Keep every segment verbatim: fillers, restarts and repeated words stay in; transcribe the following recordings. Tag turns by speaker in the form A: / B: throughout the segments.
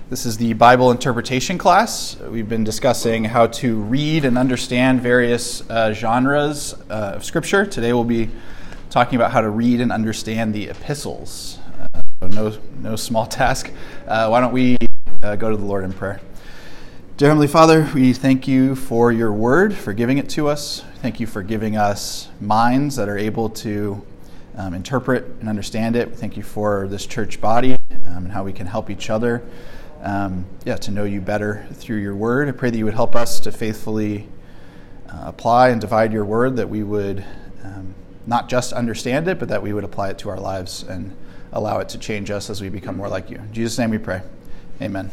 A: This is the Bible interpretation class. We've been discussing how to read and understand various uh, genres uh, of Scripture. Today we'll be talking about how to read and understand the epistles. Uh, so no, no small task. Uh, why don't we uh, go to the Lord in prayer. Dear Heavenly Father, we thank you for your word, for giving it to us. Thank you for giving us minds that are able to um, interpret and understand it. Thank you for this church body um, and how we can help each other um, yeah, to know you better through your word. I pray that you would help us to faithfully uh, apply and divide your word, that we would um, not just understand it, but that we would apply it to our lives and allow it to change us as we become more like you. In Jesus' name we pray. Amen.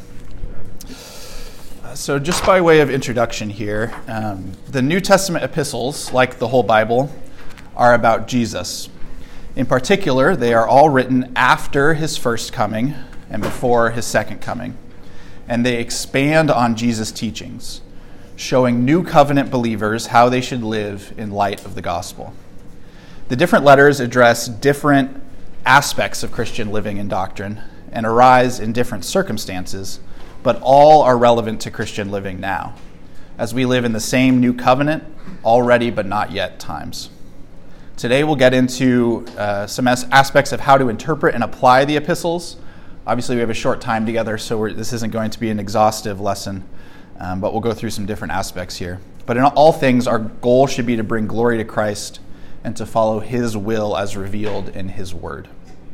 A: So just by way of introduction here, um, the New Testament epistles, like the whole Bible, are about Jesus. In particular, they are all written after his first coming and before his second coming. And they expand on Jesus' teachings, showing new covenant believers how they should live in light of the gospel. The different letters address different aspects of Christian living and doctrine and arise in different circumstances, but all are relevant to Christian living now, as we live in the same new covenant, already but not yet times. Today we'll get into uh, some as- aspects of how to interpret and apply the epistles. Obviously we have a short time together, so we're, this isn't going to be an exhaustive lesson, um, but we'll go through some different aspects here. But in all things, our goal should be to bring glory to Christ and to follow his will as revealed in his word.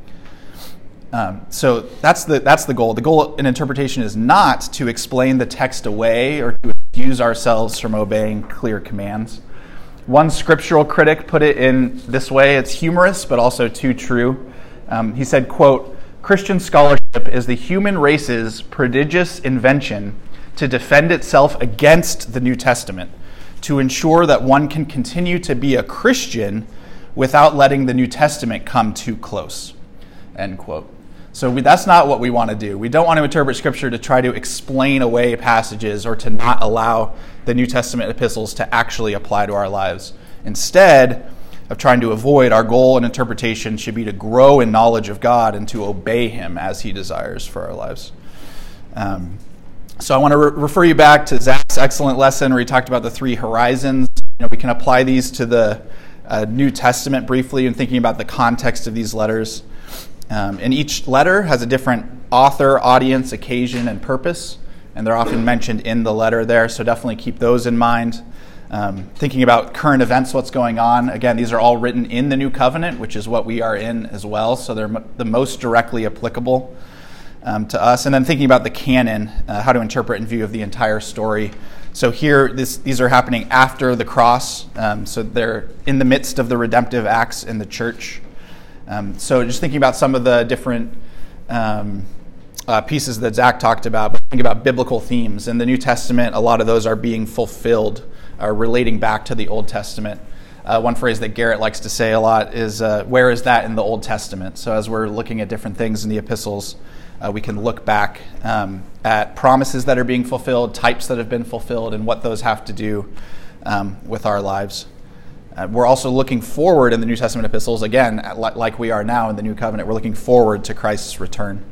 A: Um, so that's the that's the goal. The goal in interpretation is not to explain the text away or to excuse ourselves from obeying clear commands. One scriptural critic put it in this way. It's humorous, but also too true. Um, he said, quote, "Christian scholarship is the human race's prodigious invention to defend itself against the New Testament, to ensure that one can continue to be a Christian without letting the New Testament come too close." End quote. So we, that's not what we want to do. We don't want to interpret Scripture to try to explain away passages or to not allow the New Testament epistles to actually apply to our lives. Instead of trying to avoid, our goal in interpretation should be to grow in knowledge of God and to obey him as he desires for our lives. Um, so I want to re- refer you back to Zach's excellent lesson where he talked about the three horizons. You know, we can apply these to the uh, New Testament briefly in thinking about the context of these letters. Um, and each letter has a different author, audience, occasion, and purpose, and they're often mentioned in the letter there, so definitely keep those in mind. Um, thinking about current events, what's going on. Again, these are all written in the New Covenant, which is what we are in as well, so they're m- the most directly applicable um, to us. And then thinking about the canon, uh, how to interpret in view of the entire story. So here, this, these are happening after the cross, um, so they're in the midst of the redemptive acts in the church. Um, so just thinking about some of the different um, uh, pieces that Zach talked about, but think about biblical themes. In the New Testament, a lot of those are being fulfilled, are relating back to the Old Testament. Uh, one phrase that Garrett likes to say a lot is, uh, where is that in the Old Testament? So as we're looking at different things in the epistles, uh, we can look back um, at promises that are being fulfilled, types that have been fulfilled, and what those have to do um, with our lives. Uh, we're also looking forward in the New Testament epistles, again, at, like we are now in the New Covenant, we're looking forward to Christ's return.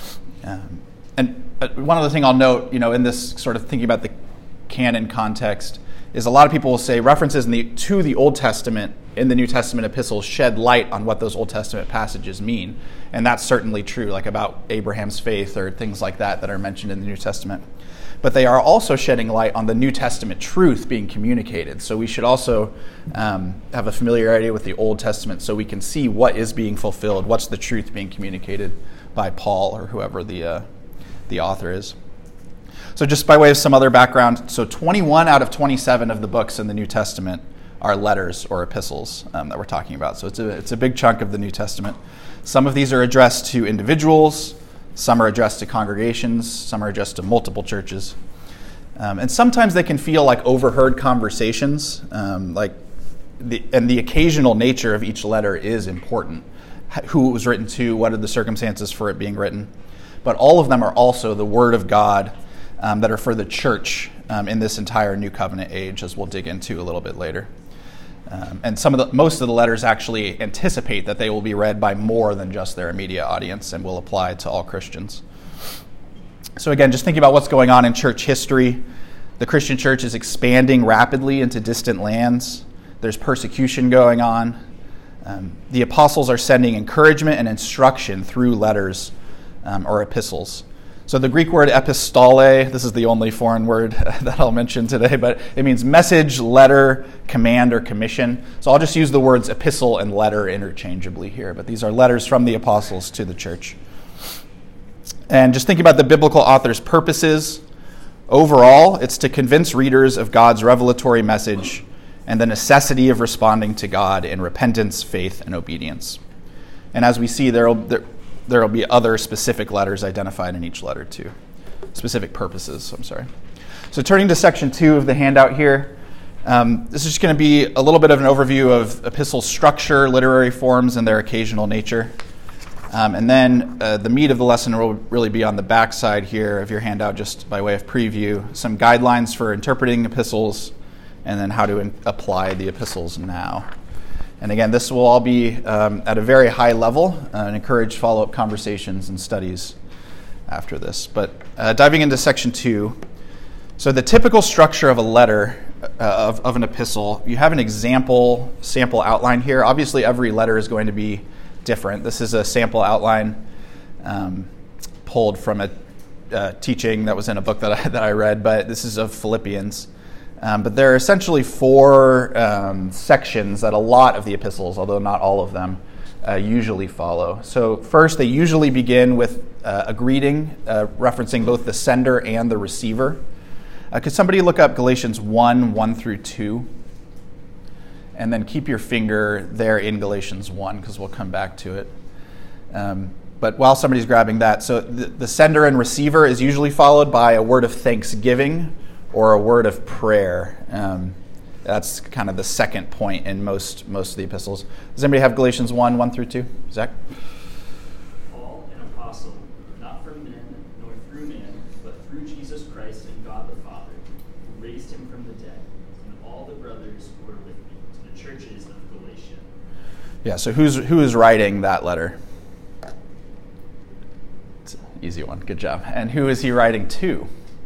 A: Um, and uh, one other thing I'll note, you know, in this sort of thinking about the canon context, is a lot of people will say references in the, to the Old Testament in the New Testament epistles shed light on what those Old Testament passages mean. And that's certainly true, like about Abraham's faith or things like that that are mentioned in the New Testament. But they are also shedding light on the New Testament truth being communicated. So we should also um, have a familiarity with the Old Testament so we can see what is being fulfilled, what's the truth being communicated by Paul or whoever the uh, the author is. So just by way of some other background, so twenty-one out of twenty-seven of the books in the New Testament are letters or epistles um, that we're talking about. So it's a, it's a big chunk of the New Testament. Some of these are addressed to individuals. Some are addressed to congregations, some are addressed to multiple churches. Um, and sometimes they can feel like overheard conversations, um, like the, and the occasional nature of each letter is important. Who it was written to, what are the circumstances for it being written. But all of them are also the Word of God um, that are for the church um, in this entire New Covenant age, as we'll dig into a little bit later. Um, and some of the most of the letters actually anticipate that they will be read by more than just their immediate audience and will apply to all Christians. So again, just thinking about what's going on in church history. The Christian church is expanding rapidly into distant lands. There's persecution going on. Um, the apostles are sending encouragement and instruction through letters um, or epistles. So the Greek word epistole, this is the only foreign word that I'll mention today, but it means message, letter, command, or commission. So I'll just use the words epistle and letter interchangeably here, but these are letters from the apostles to the church. And just thinking about the biblical author's purposes, overall, it's to convince readers of God's revelatory message and the necessity of responding to God in repentance, faith, and obedience. And as we see, there will there, there will be other specific letters identified in each letter too. Specific purposes, I'm sorry. So turning to section two of the handout here, um, this is just going to be a little bit of an overview of epistle structure, literary forms, and their occasional nature. Um, and then uh, the meat of the lesson will really be on the back side here of your handout, just by way of preview, some guidelines for interpreting epistles, and then how to in- apply the epistles now. And again, this will all be um, at a very high level uh, and encourage follow-up conversations and studies after this. But uh, diving into section two, so the typical structure of a letter, uh, of, of an epistle, you have an example sample outline here. Obviously, every letter is going to be different. This is a sample outline um, pulled from a uh, teaching that was in a book that I, that I read, but this is of Philippians. Um, but there are essentially four um, sections that a lot of the epistles, although not all of them, uh, usually follow. So first, they usually begin with uh, a greeting uh, referencing both the sender and the receiver. Uh, could somebody look up Galatians one, one through two? And then keep your finger there in Galatians one, because we'll come back to it. Um, but while somebody's grabbing that, so the, the sender and receiver is usually followed by a word of thanksgiving or a word of prayer. Um, that's kind of the second point in most most of the epistles. Does anybody have Galatians one, one through two? Zach?
B: Paul, an apostle, not from men, nor through man, but through Jesus Christ and God the Father, who raised him from the dead, and all the brothers who are with me, to the churches of Galatia.
A: Yeah, so who's who is writing that letter? It's an easy one. Good job. And who is he writing to?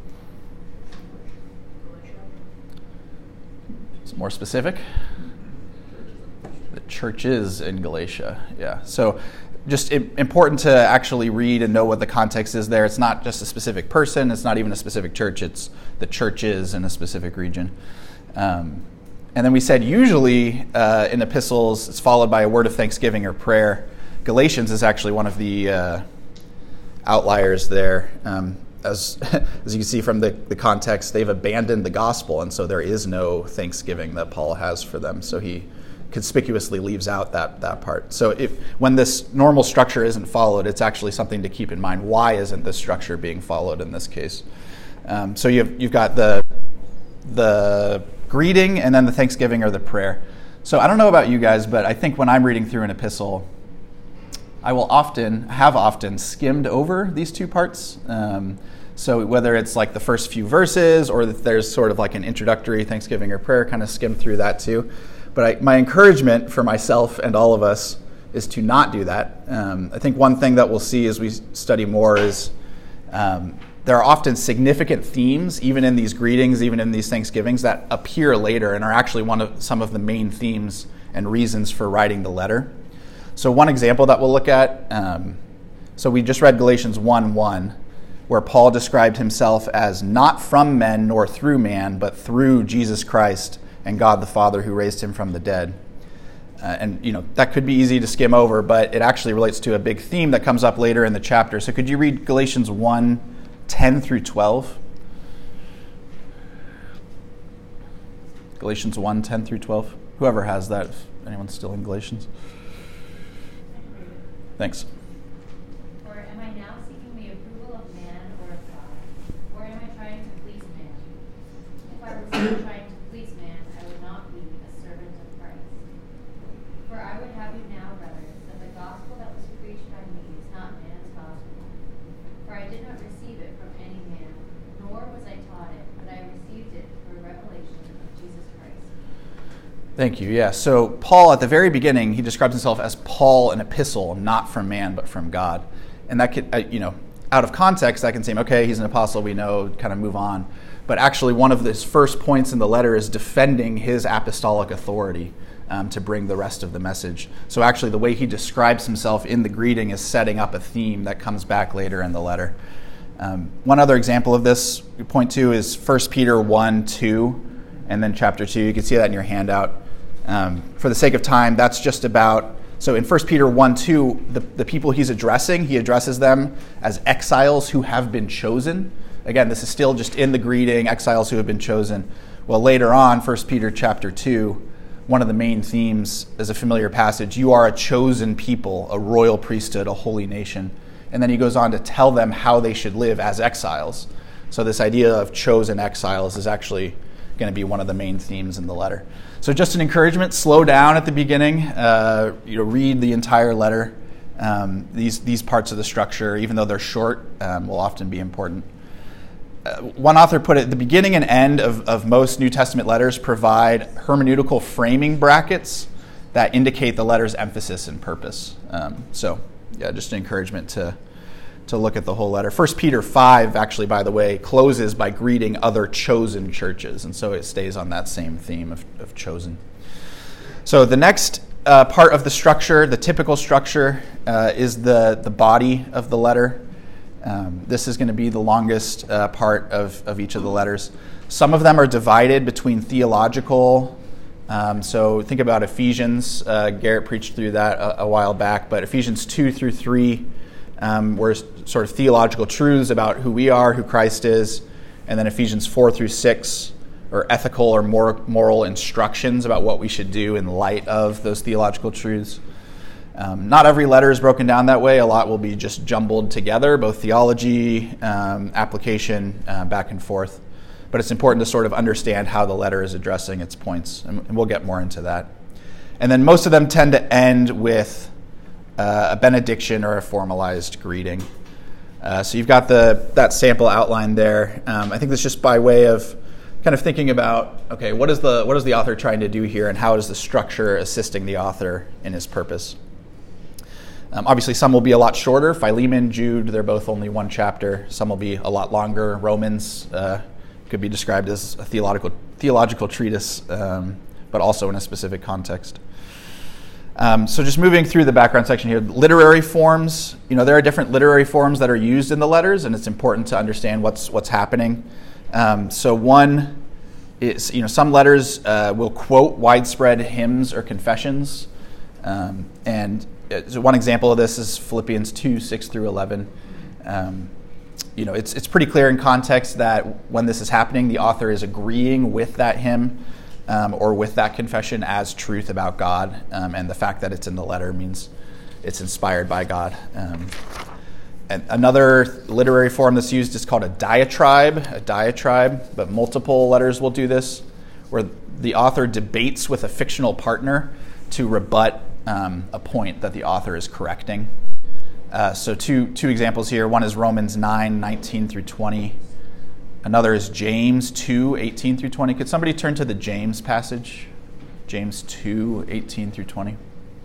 A: More specific? The churches in Galatia. Yeah. So just important to actually read and know what the context is there. It's not just a specific person. It's not even a specific church. It's the churches in a specific region. Um, and then we said usually uh, in epistles, it's followed by a word of thanksgiving or prayer. Galatians is actually one of the uh, outliers there. Um, As as you can see from the, the context, they've abandoned the gospel, and so there is no thanksgiving that Paul has for them. So he conspicuously leaves out that, that part. So if when this normal structure isn't followed, it's actually something to keep in mind. Why isn't this structure being followed in this case? Um, so you've you've got the the greeting and then the thanksgiving or the prayer. So I don't know about you guys, but I think when I'm reading through an epistle, I will often, have often skimmed over these two parts. Um, so whether it's like the first few verses or if there's sort of like an introductory thanksgiving or prayer, kind of skim through that too. But I, my encouragement for myself and all of us is to not do that. Um, I think one thing that we'll see as we study more is um, there are often significant themes, even in these greetings, even in these thanksgivings, that appear later and are actually one of some of the main themes and reasons for writing the letter. So one example that we'll look at, um, so we just read Galatians one one, where Paul described himself as not from men nor through man, but through Jesus Christ and God the Father who raised him from the dead. Uh, and, you know, that could be easy to skim over, but it actually relates to a big theme that comes up later in the chapter. So could you read Galatians one, ten through twelve? Galatians one, ten through twelve. Whoever has that, if anyone's still in Galatians. Thanks.
C: Or am I now seeking the approval of man or of God? Or am I trying to please man? If I were still trying to please man, I would not be a servant of Christ. For I would have you now, brothers, that the gospel that was preached by me is not man's gospel. For I did not receive it from any man, nor was I taught it, but I received it through a revelation of Jesus Christ.
A: Thank you. Yeah. So Paul, at the very beginning, he describes himself as Paul, an epistle, not from man, but from God. And that could, uh, you know, out of context, that can seem, okay, he's an apostle, we know, kind of move on. But actually, one of his first points in the letter is defending his apostolic authority um, to bring the rest of the message. So actually, the way he describes himself in the greeting is setting up a theme that comes back later in the letter. Um, one other example of this, point two, is First Peter one, two, and then chapter two. You can see that in your handout. Um, for the sake of time, that's just about... So in First Peter one, two, the, the people he's addressing, he addresses them as exiles who have been chosen. Again, this is still just in the greeting, exiles who have been chosen. Well, later on, First Peter chapter two, one of the main themes is a familiar passage. You are a chosen people, a royal priesthood, a holy nation. And then he goes on to tell them how they should live as exiles. So this idea of chosen exiles is actually going to be one of the main themes in the letter. So just an encouragement, slow down at the beginning, uh, you know, read the entire letter. Um, these these parts of the structure, even though they're short, um, will often be important. Uh, one author put it, the beginning and end of, of most New Testament letters provide hermeneutical framing brackets that indicate the letter's emphasis and purpose. Um, so, yeah, just an encouragement to to look at the whole letter. First Peter five, actually, by the way, closes by greeting other chosen churches, and so it stays on that same theme of, of chosen. So the next uh, part of the structure, the typical structure, uh, is the, the body of the letter. Um, this is going to be the longest uh, part of, of each of the letters. Some of them are divided between theological. Um, so think about Ephesians. Uh, Garrett preached through that a, a while back, but Ephesians two through three um, were sort of theological truths about who we are, who Christ is, and then Ephesians four through six or ethical or moral, moral instructions about what we should do in light of those theological truths. Um, not every letter is broken down that way. A lot will be just jumbled together, both theology, um, application, uh, back and forth. But it's important to sort of understand how the letter is addressing its points, and, and we'll get more into that. And then most of them tend to end with uh, a benediction or a formalized greeting. Uh, so you've got the that sample outline there. Um, I think that's just by way of kind of thinking about, okay, what is the what is the author trying to do here, and how is the structure assisting the author in his purpose? Um, obviously, some will be a lot shorter. Philemon, Jude, they're both only one chapter. Some will be a lot longer. Romans uh, could be described as a theological theological treatise, um, but also in a specific context. Um, so just moving through the background section here, literary forms. You know, there are different literary forms that are used in the letters, and it's important to understand what's what's happening. Um, so one is, you know, some letters uh, will quote widespread hymns or confessions, um, and so one example of this is Philippians two, six through eleven. Um, you know, it's it's pretty clear in context that when this is happening, the author is agreeing with that hymn um, or with that confession as truth about God, um, and the fact that it's in the letter means it's inspired by God. Um, and another literary form that's used is called a diatribe, a diatribe, but multiple letters will do this, where the author debates with a fictional partner to rebut Um, a point that the author is correcting. Uh, so two two examples here. One is Romans nine, nineteen through twenty. Another is James two, eighteen through twenty. Could somebody turn to the James passage? James two, eighteen through twenty.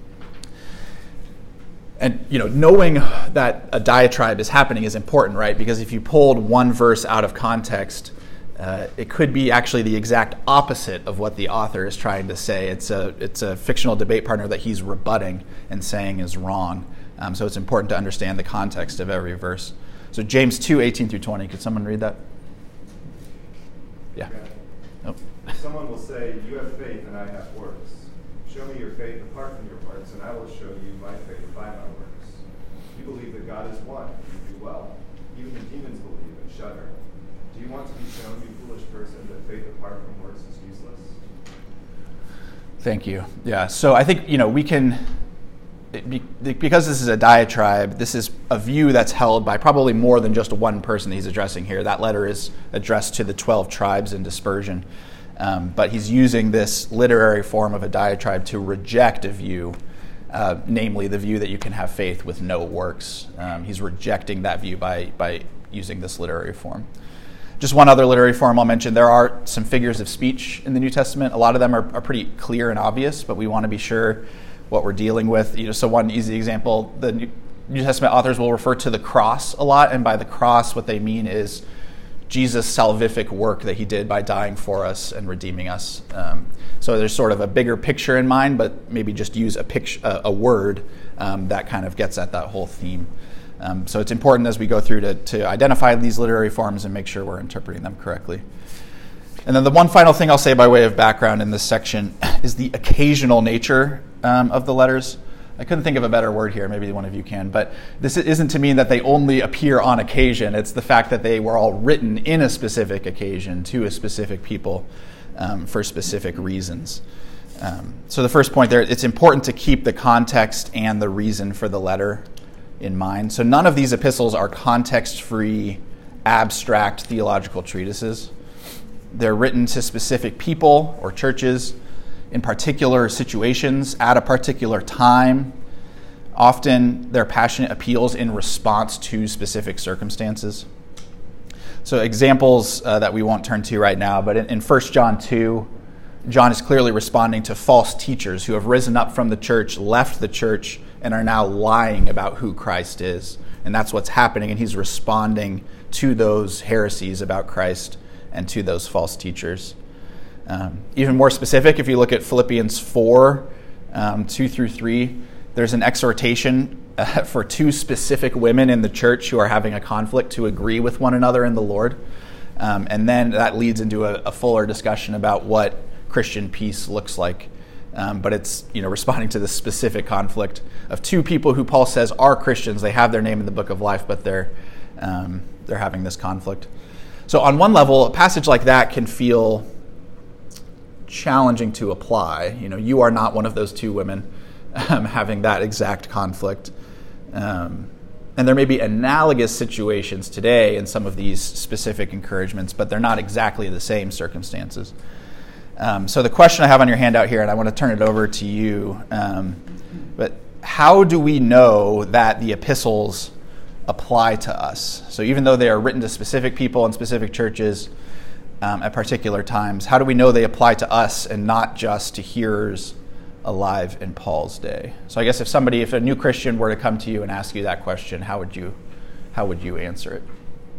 A: And, you know, knowing that a diatribe is happening is important, right? Because if you pulled one verse out of context, Uh, it could be actually the exact opposite of what the author is trying to say. It's a it's a fictional debate partner that he's rebutting and saying is wrong. Um, so it's important to understand the context of every verse. So James two, eighteen through twenty. Could someone read that? Yeah.
D: Okay.
A: Oh.
D: Someone will say, "You have faith and I have works. Show me your faith apart from your works, and I will show you my faith by my works. You believe that God is one. You do well. Even the demons believe and shudder. Do you want to be shown, you foolish person, that faith apart from works is useless?"
A: Thank you. Yeah, so I think, you know, we can, because this is a diatribe, this is a view that's held by probably more than just one person he's addressing here. That letter is addressed to the twelve tribes in dispersion. Um, but he's using this literary form of a diatribe to reject a view, uh, namely the view that you can have faith with no works. Um, he's rejecting that view by by using this literary form. Just one other literary form I'll mention. There are some figures of speech in the New Testament. A lot of them are, are pretty clear and obvious, but we want to be sure what we're dealing with. You know, so one easy example, the New Testament authors will refer to the cross a lot, and by the cross what they mean is Jesus' salvific work that he did by dying for us and redeeming us. Um, so there's sort of a bigger picture in mind, but maybe just use a picture, a, a word um, that kind of gets at that whole theme. Um, so it's important as we go through to, to identify these literary forms and make sure we're interpreting them correctly. And then the one final thing I'll say by way of background in this section is the occasional nature um, of the letters. I couldn't think of a better word here. Maybe one of you can. But this isn't to mean that they only appear on occasion. It's the fact that they were all written in a specific occasion to a specific people um, for specific reasons. Um, so the first point there, it's important to keep the context and the reason for the letter in mind. So none of these epistles are context-free, abstract theological treatises. They're written to specific people or churches in particular situations at a particular time. Often they're passionate appeals in response to specific circumstances. So examples uh, that we won't turn to right now, but in, in First John two, John is clearly responding to false teachers who have risen up from the church, left the church, and are now lying about who Christ is. And that's what's happening, and he's responding to those heresies about Christ and to those false teachers. Um, even more specific, if you look at Philippians four, um, two through three, there's an exhortation uh, for two specific women in the church who are having a conflict to agree with one another in the Lord. Um, and then that leads into a, a fuller discussion about what Christian peace looks like. Um, but it's, you know, responding to the specific conflict of two people who Paul says are Christians. They have their name in the book of life, but they're um, they're having this conflict. So on one level, a passage like that can feel challenging to apply. You know, you are not one of those two women um, having that exact conflict. Um, and there may be analogous situations today in some of these specific encouragements, but they're not exactly the same circumstances. Um, so the question I have on your handout here, and I want to turn it over to you, um, but how do we know that the epistles apply to us? So even though they are written to specific people and specific churches um, at particular times, how do we know they apply to us and not just to hearers alive in Paul's day? So I guess if somebody, if a new Christian were to come to you and ask you that question, how would you, how would you answer it?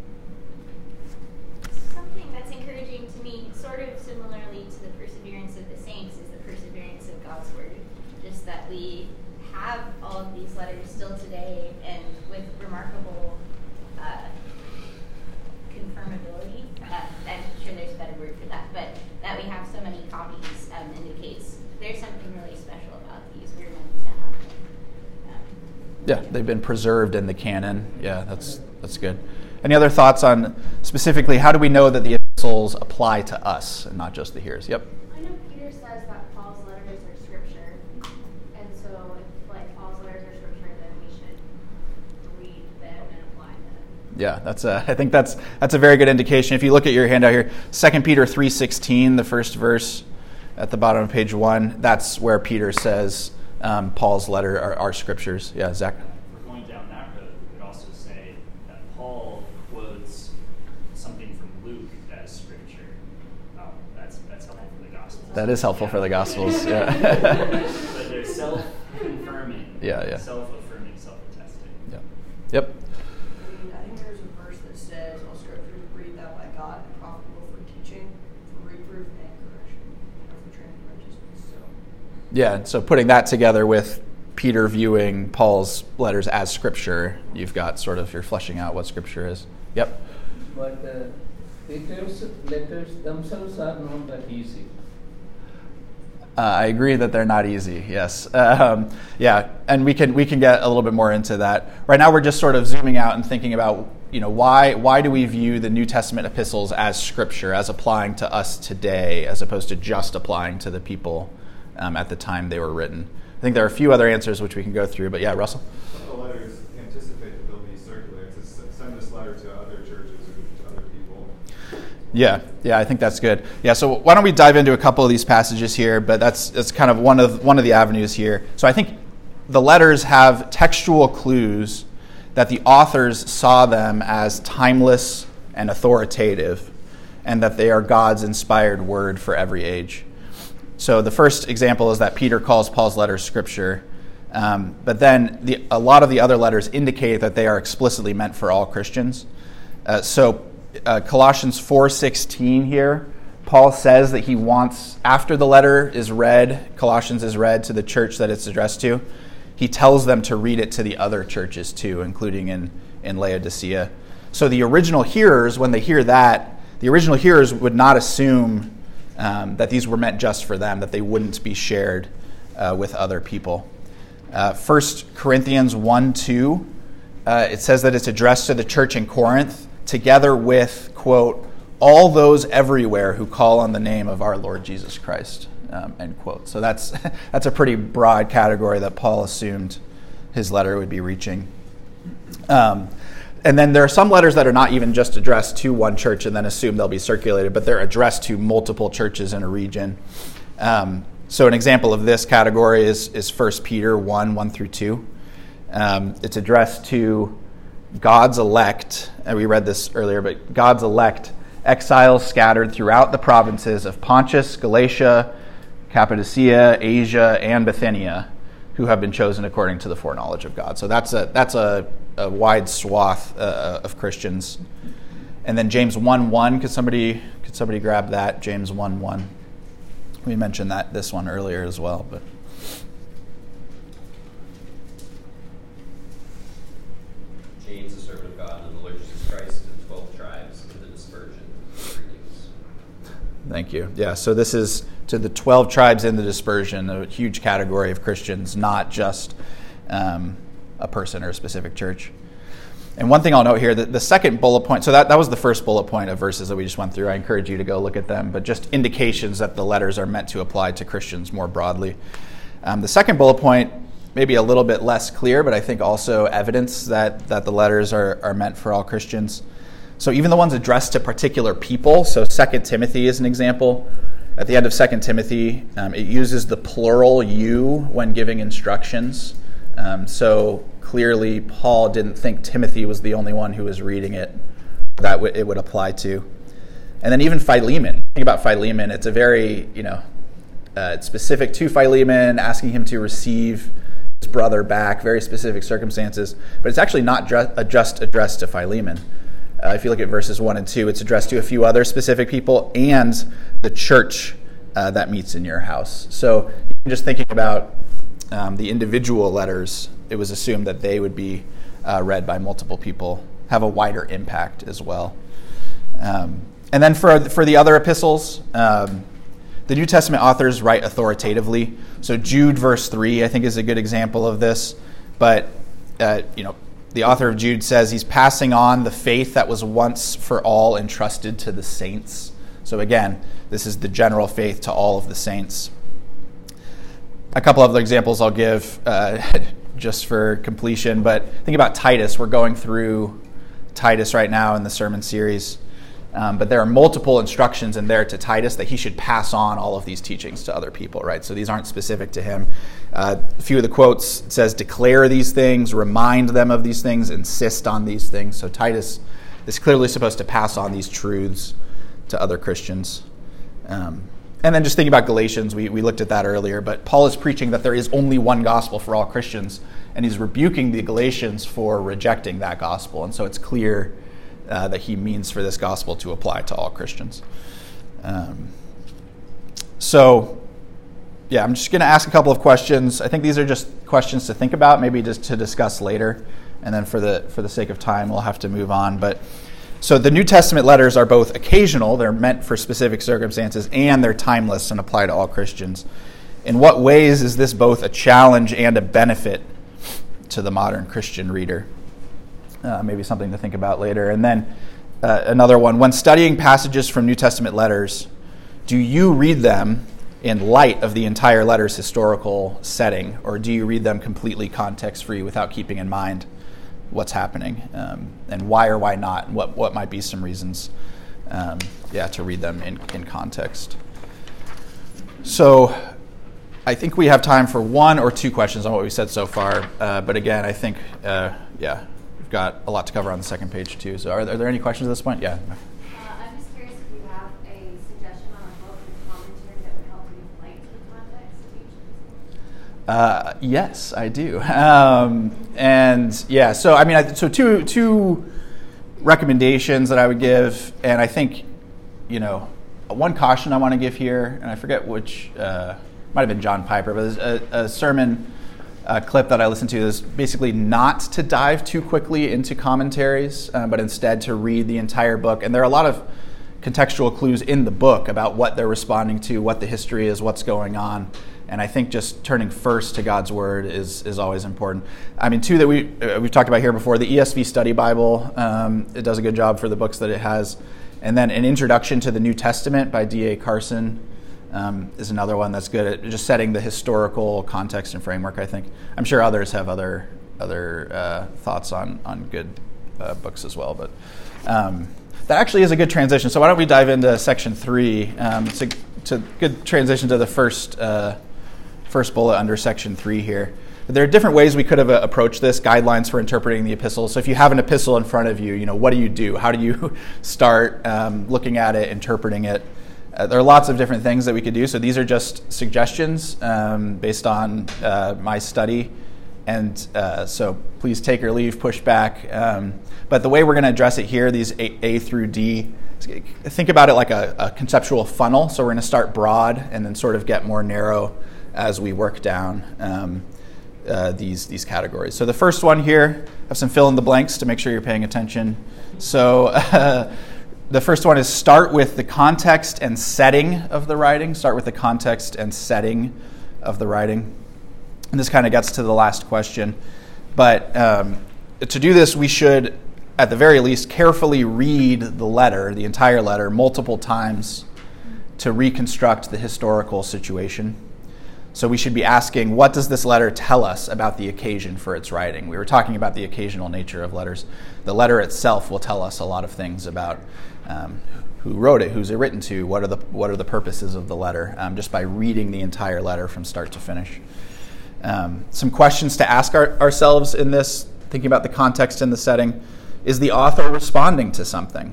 E: Something that's encouraging to me, sort of similarly to the perseverance of the saints, is the perseverance of God's word. Just that we have all of these letters still today, and with remarkable uh, confirmability. Uh, I'm sure there's a better word for that, but that we have so many copies um, indicates there's something really special about these. We're meant to have them. Um,
A: Yeah, they've been preserved in the canon. Yeah, that's that's good. Any other thoughts on specifically how do we know that the epistles apply to us and not just the hearers? Yep.
F: I know Peter says that Paul's letters are scripture, and so if like Paul's letters are scripture, then we should read them and apply them.
A: Yeah, that's a, I think that's that's a very good indication. If you look at your handout here, Second Peter three sixteen, the first verse at the bottom of page one, that's where Peter says um, Paul's letter are, are scriptures. Yeah, Zach.
B: We're going down that road. We could also say that Paul quotes something from Luke as scripture. Oh, that's that's helpful for the Gospels.
A: That is helpful
B: yeah.
A: for the Gospels. Yeah.
B: But they're self-confirming.
A: Yeah, yeah.
B: Self-affirming, self-attesting.
A: Yeah. Yep.
G: I mean, I think there's a verse that says, all scripture is breathed out by God and profitable for teaching, for reproof, and correction, and for training in righteousness. So,
A: Yeah, so putting that together with Peter viewing Paul's letters as scripture, you've got sort of, you're fleshing out what scripture is. Yep.
H: But uh, Peter's letters themselves are not that easy.
A: Uh, I agree that they're not easy. Yes, um, yeah, and we can we can get a little bit more into that. Right now, we're just sort of zooming out and thinking about, you know, why why do we view the New Testament epistles as scripture, as applying to us today, as opposed to just applying to the people um, at the time they were written? I think there are a few other answers which we can go through, but yeah, Russell.
D: Some of the letters anticipate that they'll be circular. To s- send this letter to other churches or to other people.
A: Yeah, yeah, I think that's good. Yeah, so why don't we dive into a couple of these passages here? But that's that's kind of one of one of the avenues here. So I think the letters have textual clues that the authors saw them as timeless and authoritative, and that they are God's inspired word for every age. So the first example is that Peter calls Paul's letters scripture. Um, but then the, a lot of the other letters indicate that they are explicitly meant for all Christians. Uh, so uh, Colossians four sixteen here, Paul says that he wants, after the letter is read, Colossians is read to the church that it's addressed to, he tells them to read it to the other churches too, including in, in Laodicea. So the original hearers, when they hear that, the original hearers would not assume um, that these were meant just for them, that they wouldn't be shared uh, with other people. Uh, First Corinthians one two, uh, it says that it's addressed to the church in Corinth, together with, quote, all those everywhere who call on the name of our Lord Jesus Christ, um, end quote. So that's that's a pretty broad category that Paul assumed his letter would be reaching. Um, and then there are some letters that are not even just addressed to one church and then assume they'll be circulated, but they're addressed to multiple churches in a region. Um, so an example of this category is, is First Peter one, one through two. Um, it's addressed to God's elect, and we read this earlier, but God's elect, exiles scattered throughout the provinces of Pontus, Galatia, Cappadocia, Asia, and Bithynia, who have been chosen according to the foreknowledge of God. So that's a that's a, a wide swath uh, of Christians. And then James one one, could somebody could somebody grab that? James one one. We mentioned that this one earlier as well, but.
I: James, the servant of God and the Lord Jesus Christ, and the twelve tribes in the dispersion. Greetings.
A: Thank you. Yeah, so this is to the twelve tribes in the dispersion, a huge category of Christians, not just um, a person or a specific church. And one thing I'll note here, that the second bullet point, so that, that was the first bullet point of verses that we just went through. I encourage you to go look at them, but just indications that the letters are meant to apply to Christians more broadly. Um, the second bullet point, maybe a little bit less clear, but I think also evidence that, that the letters are, are meant for all Christians. So even the ones addressed to particular people, so Second Timothy is an example. At the end of Second Timothy, um, it uses the plural you when giving instructions. Um, so clearly Paul didn't think Timothy was the only one who was reading it that w- it would apply to. And then even Philemon. Think about Philemon. It's a very, you know, uh, it's specific to Philemon, asking him to receive his brother back, very specific circumstances. But it's actually not dre- just addressed to Philemon. Uh, if you look at verses one and two, it's addressed to a few other specific people and the church uh, that meets in your house. So just thinking about um, the individual letters, it was assumed that they would be uh, read by multiple people, have a wider impact as well. Um, and then for, for the other epistles, um, the New Testament authors write authoritatively. So Jude verse three, I think, is a good example of this. But, uh, you know, the author of Jude says he's passing on the faith that was once for all entrusted to the saints. So again, this is the general faith to all of the saints. A couple other examples I'll give uh, just for completion, but think about Titus. We're going through Titus right now in the sermon series. Um, but there are multiple instructions in there to Titus that he should pass on all of these teachings to other people, right? So these aren't specific to him. Uh, a few of the quotes, it says, declare these things, remind them of these things, insist on these things. So Titus is clearly supposed to pass on these truths to other Christians. Um, and then just thinking about Galatians, we, we looked at that earlier, but Paul is preaching that there is only one gospel for all Christians, and he's rebuking the Galatians for rejecting that gospel. And so it's clear Uh, that he means for this gospel to apply to all Christians. Um, so, yeah, I'm just going to ask a couple of questions. I think these are just questions to think about, maybe just to discuss later, and then for the for the sake of time, we'll have to move on. But so the New Testament letters are both occasional; they're meant for specific circumstances, and they're timeless and apply to all Christians. In what ways is this both a challenge and a benefit to the modern Christian reader? Uh, maybe something to think about later. And then uh, another one. When studying passages from New Testament letters, do you read them in light of the entire letter's historical setting, or do you read them completely context-free without keeping in mind what's happening, um, and why or why not, and what, what might be some reasons um, yeah, to read them in, in context? So I think we have time for one or two questions on what we said so far. Uh, but again, I think, uh, yeah, got a lot to cover on the second page too. So are there, are there any questions at this point? Yeah.
F: Uh, I'm just curious if you have a suggestion on a book or commentary that would help you relate to the context of each of these books?
A: Uh, yes, I do. Um, and yeah, so I mean, I, so two two recommendations that I would give, and I think, you know, one caution I want to give here, and I forget which, uh, might have been John Piper, but there's a, a sermon uh, clip that I listened to is basically not to dive too quickly into commentaries, uh, but instead to read the entire book. And there are a lot of contextual clues in the book about what they're responding to, what the history is, what's going on. And I think just turning first to God's Word is is always important. I mean, two that we, uh, we've talked about here before, the E S V Study Bible, um, it does a good job for the books that it has. And then an Introduction to the New Testament by D A Carson um, is another one that's good at just setting the historical context and framework, I think. I'm sure others have other other uh, thoughts on, on good uh, books as well. But um, that actually is a good transition. So why don't we dive into section three? Um, it's a, it's a good transition to the first uh, first bullet under section three here. But there are different ways we could have uh, approached this, guidelines for interpreting the epistle. So if you have an epistle in front of you, you know, what do you do? How do you start um, looking at it, interpreting it? Uh, there are lots of different things that we could do. So these are just suggestions um, based on uh, my study. And uh, so please take or leave, push back. Um, but the way we're going to address it here, these A, A through D, think about it like a, a conceptual funnel. So we're going to start broad and then sort of get more narrow as we work down um, uh, these these categories. So the first one here, have some fill in the blanks to make sure you're paying attention. So uh, the first one is start with the context and setting of the writing. Start with the context and setting of the writing. And this kind of gets to the last question. But um, to do this, we should, at the very least, carefully read the letter, the entire letter, multiple times to reconstruct the historical situation. So we should be asking, what does this letter tell us about the occasion for its writing? We were talking about the occasional nature of letters. The letter itself will tell us a lot of things about um, who wrote it, who's it written to, what are the what are the purposes of the letter, um, just by reading the entire letter from start to finish. Um, some questions to ask our, ourselves in this, thinking about the context and the setting. Is the author responding to something?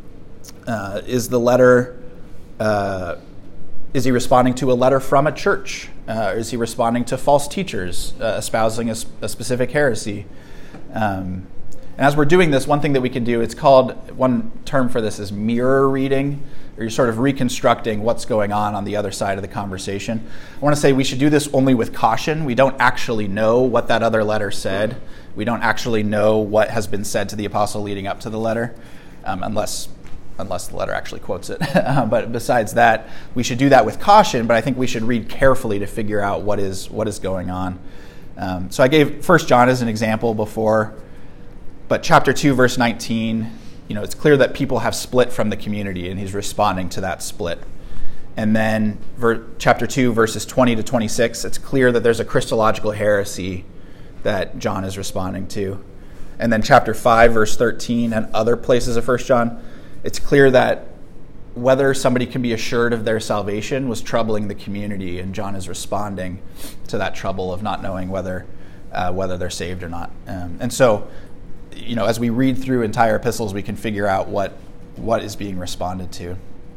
A: Uh, is the letter... Uh, Is he responding to a letter from a church? Uh, or is he responding to false teachers uh, espousing a, a specific heresy? Um, and as we're doing this, one thing that we can do, it's called, one term for this is mirror reading, or you're sort of reconstructing what's going on on the other side of the conversation. I want to say we should do this only with caution. We don't actually know what that other letter said. We don't actually know what has been said to the apostle leading up to the letter, um, unless... unless the letter actually quotes it. But besides that, we should do that with caution, but I think we should read carefully to figure out what is what is going on. Um, so I gave First John as an example before, but chapter two, verse nineteen, you know, it's clear that people have split from the community, and he's responding to that split. And then ver- chapter two, verses twenty to twenty-six, it's clear that there's a Christological heresy that John is responding to. And then chapter five, verse thirteen, and other places of First John, it's clear that whether somebody can be assured of their salvation was troubling the community, and John is responding to that trouble of not knowing whether uh, whether they're saved or not. Um, and so, you know, as we read through entire epistles, we can figure out what what is being responded to.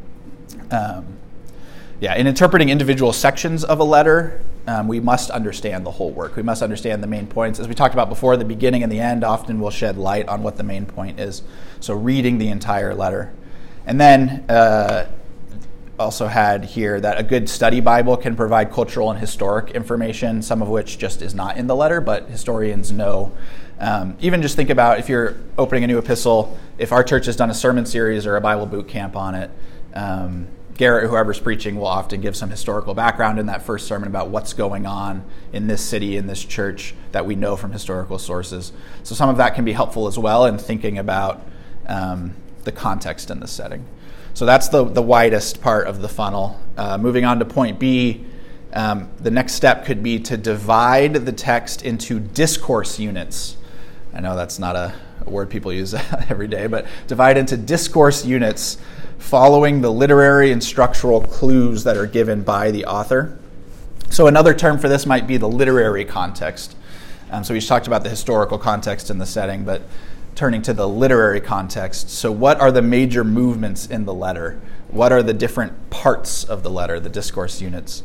A: Um, yeah, in interpreting individual sections of a letter, um, we must understand the whole work. We must understand the main points. As we talked about before, the beginning and the end often will shed light on what the main point is. So reading the entire letter. And then uh, also had here that a good study Bible can provide cultural and historic information, some of which just is not in the letter, but historians know. Um, even just think about if you're opening a new epistle, if our church has done a sermon series or a Bible boot camp on it, um, Garrett, whoever's preaching, will often give some historical background in that first sermon about what's going on in this city, in this church, that we know from historical sources. So some of that can be helpful as well in thinking about um, the context and the setting. So that's the, the widest part of the funnel. Uh, moving on to point B, um, the next step could be to divide the text into discourse units. I know that's not a, a word people use every day, but divide into discourse units following the literary and structural clues that are given by the author. So another term for this might be the literary context. Um, so we just talked about the historical context and the setting, but turning to the literary context. So what are the major movements in the letter? What are the different parts of the letter, the discourse units?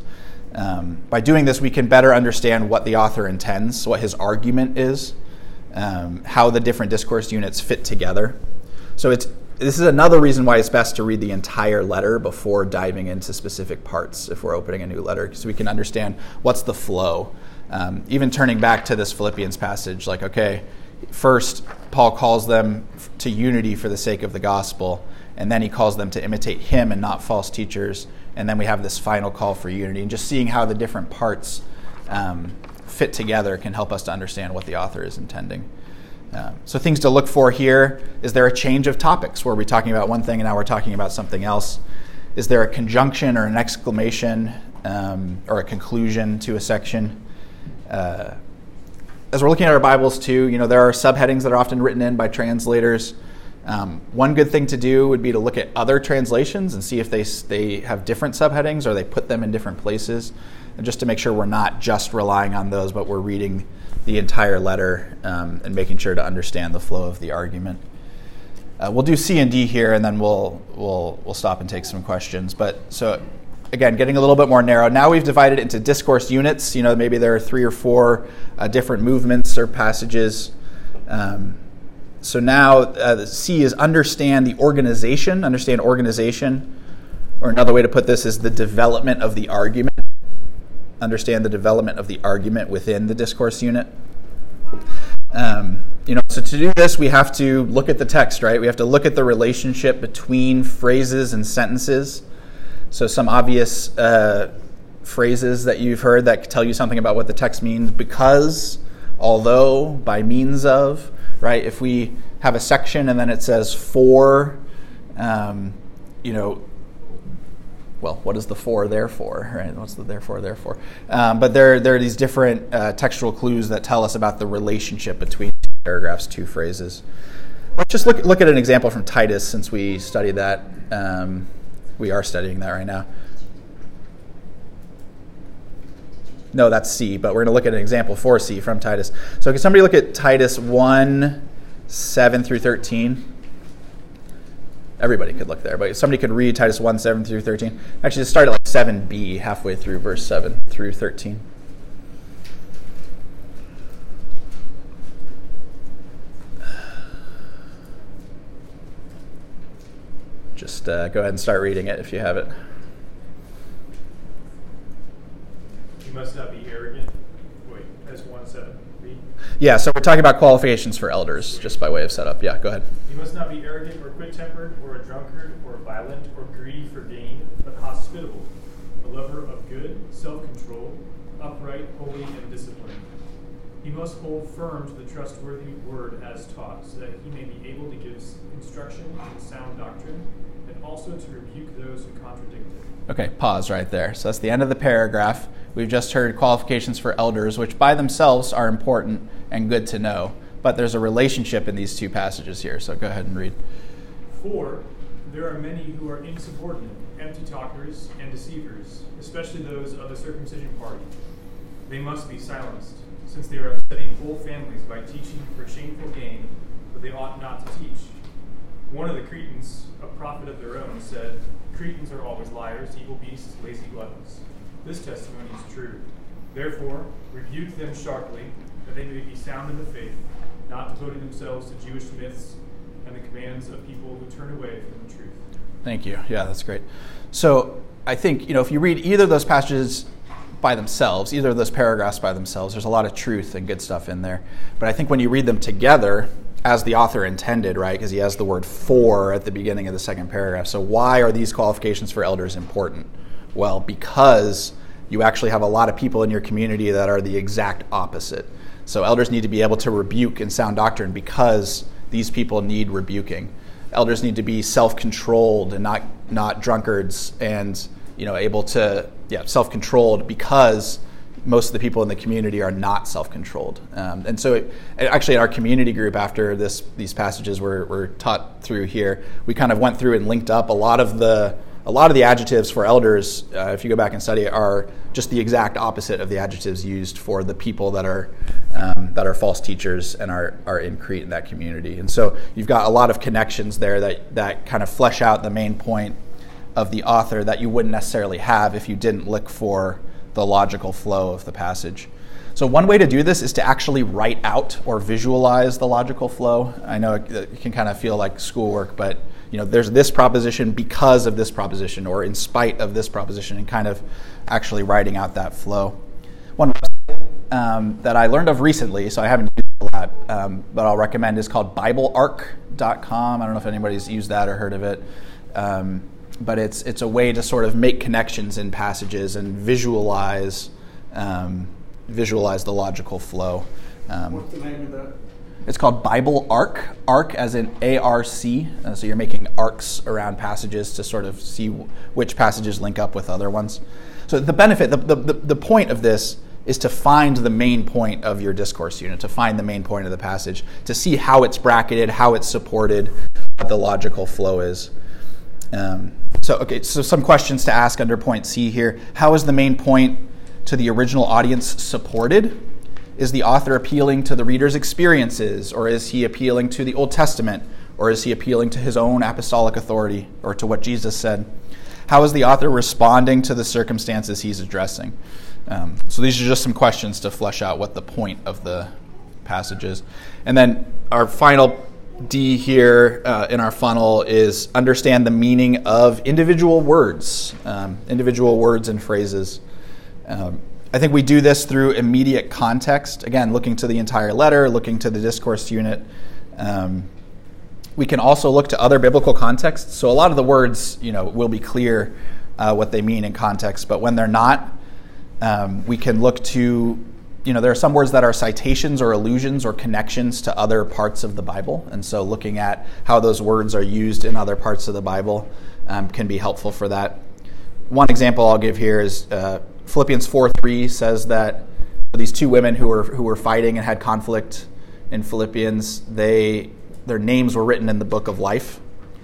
A: Um, by doing this, we can better understand what the author intends, what his argument is, um, how the different discourse units fit together. So it's this is another reason why it's best to read the entire letter before diving into specific parts if we're opening a new letter, so we can understand what's the flow. Um, even turning back to this Philippians passage, like, okay, first Paul calls them to unity for the sake of the gospel, and then he calls them to imitate him and not false teachers. And then we have this final call for unity. And just seeing how the different parts um, fit together can help us to understand what the author is intending. Uh, so things to look for here: is there a change of topics where we're talking about one thing and now we're talking about something else? Is there a conjunction or an exclamation um, or a conclusion to a section? Uh, as we're looking at our Bibles too, you know, there are subheadings that are often written in by translators. Um, one good thing to do would be to look at other translations and see if they they have different subheadings or they put them in different places, and just to make sure we're not just relying on those, but we're reading the entire letter um, and making sure to understand the flow of the argument. Uh, we'll do C and D here, and then we'll we'll we'll stop and take some questions. But so again, getting a little bit more narrow. Now we've divided it into discourse units. You know, maybe there are three or four uh, different movements or passages. Um, So now uh, C is understand the organization, understand organization, or another way to put this is the development of the argument. Understand the development of the argument within the discourse unit. Um, you know, so to do this, we have to look at the text, right? We have to look at the relationship between phrases and sentences. So some obvious uh, phrases that you've heard that tell you something about what the text means: because, although, by means of. Right? If we have a section and then it says for, um, you know, well, what is the for there for? Right? What's the therefore there for? Um, but there, there are these different uh, textual clues that tell us about the relationship between two paragraphs, two phrases. Let's just look look at an example from Titus, since we studied that. Um, we are studying that right now. No, that's C, but we're going to look at an example for C from Titus. So can somebody look at Titus one, seven through thirteen? Everybody could look there, but somebody could read Titus one, seven through thirteen. Actually, just start at like seven b, halfway through verse seven through thirteen. Just uh, go ahead and start reading it if you have it.
J: You must not be arrogant. Wait, that's one seven. Read.
A: Yeah, so we're talking about qualifications for elders, just by way of setup. Yeah, go ahead.
J: You must not be arrogant or quick-tempered or a drunkard or violent or greedy for gain, but hospitable, a lover of good, self-control, upright, holy, and disciplined. He must hold firm to the trustworthy word as taught, so that he may be able to give instruction in sound doctrine, and also to rebuke those who contradict it.
A: Okay, pause right there. So that's the end of the paragraph. We've just heard qualifications for elders, which by themselves are important and good to know. But there's a relationship in these two passages here, so go ahead and read.
J: For there are many who are insubordinate, empty talkers, and deceivers, especially those of the circumcision party. They must be silenced, since they are upsetting whole families by teaching for shameful gain what they ought not to teach. One of the Cretans, a prophet of their own, said, Cretans are always liars, evil beasts, lazy gluttons. This testimony is true. Therefore, rebuke them sharply, that they may be sound in the faith, not devoting themselves to Jewish myths and the commands of people who turn away from the truth.
A: Thank you. Yeah, that's great. So I think, you know, if you read either of those passages by themselves, either of those paragraphs by themselves, there's a lot of truth and good stuff in there. But I think when you read them together, as the author intended, right, because he has the word for at the beginning of the second paragraph. So why are these qualifications for elders important? Well, because you actually have a lot of people in your community that are the exact opposite. So elders need to be able to rebuke in sound doctrine because these people need rebuking. Elders need to be self-controlled and not not drunkards, and you know able to yeah self-controlled because most of the people in the community are not self-controlled. Um, and so it, actually in our community group, after this these passages were, were taught through here, we kind of went through and linked up a lot of the a lot of the adjectives for elders, uh, if you go back and study it, are just the exact opposite of the adjectives used for the people that are um, that are false teachers and are, are in Crete in that community. And so you've got a lot of connections there that, that kind of flesh out the main point of the author that you wouldn't necessarily have if you didn't look for the logical flow of the passage. So one way to do this is to actually write out or visualize the logical flow. I know it, it can kind of feel like schoolwork, but you know, there's this proposition because of this proposition, or in spite of this proposition, and kind of actually writing out that flow. One website um, that I learned of recently, so I haven't used it a lot, um, but I'll recommend, is called Bible Arc dot com. I don't know if anybody's used that or heard of it, um, but it's it's a way to sort of make connections in passages and visualize um, visualize the logical flow. Um,
H: What's the name of that?
A: It's called Bible Arc, arc as in A R C. Uh, so you're making arcs around passages to sort of see w- which passages link up with other ones. So the benefit, the, the, the point of this is to find the main point of your discourse unit, to find the main point of the passage, to see how it's bracketed, how it's supported, what the logical flow is. Um, so, okay, so some questions to ask under point C here. How is the main point to the original audience supported? Is the author appealing to the reader's experiences, or is he appealing to the Old Testament, or is he appealing to his own apostolic authority, or to what Jesus said? How is the author responding to the circumstances he's addressing? Um, so these are just some questions to flesh out what the point of the passage is. And then our final D here uh, in our funnel is understand the meaning of individual words, um, individual words and phrases. Um, I think we do this through immediate context. Again, looking to the entire letter, looking to the discourse unit. Um, we can also look to other biblical contexts. So a lot of the words, you know, will be clear uh, what they mean in context, but when they're not, um, we can look to, you know, there are some words that are citations or allusions or connections to other parts of the Bible, and so looking at how those words are used in other parts of the Bible um, can be helpful for that. One example I'll give here is uh, Philippians four three says that these two women who were who were fighting and had conflict in Philippians, they their names were written in the book of life.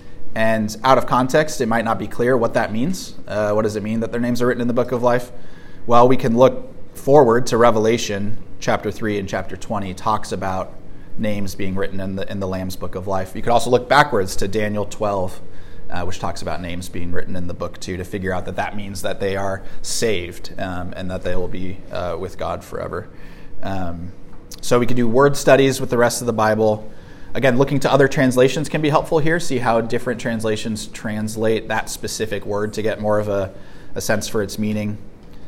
A: And out of context, it might not be clear what that means. Uh, what does it mean that their names are written in the book of life? Well, we can look forward to Revelation chapter three and chapter twenty talks about names being written in the in the Lamb's book of life. You could also look backwards to Daniel twelve, uh, which talks about names being written in the book too, to figure out that that means that they are saved um, and that they will be uh, with God forever. Um, so we could do word studies with the rest of the Bible. Again, looking to other translations can be helpful here. See how different translations translate that specific word to get more of a, a sense for its meaning.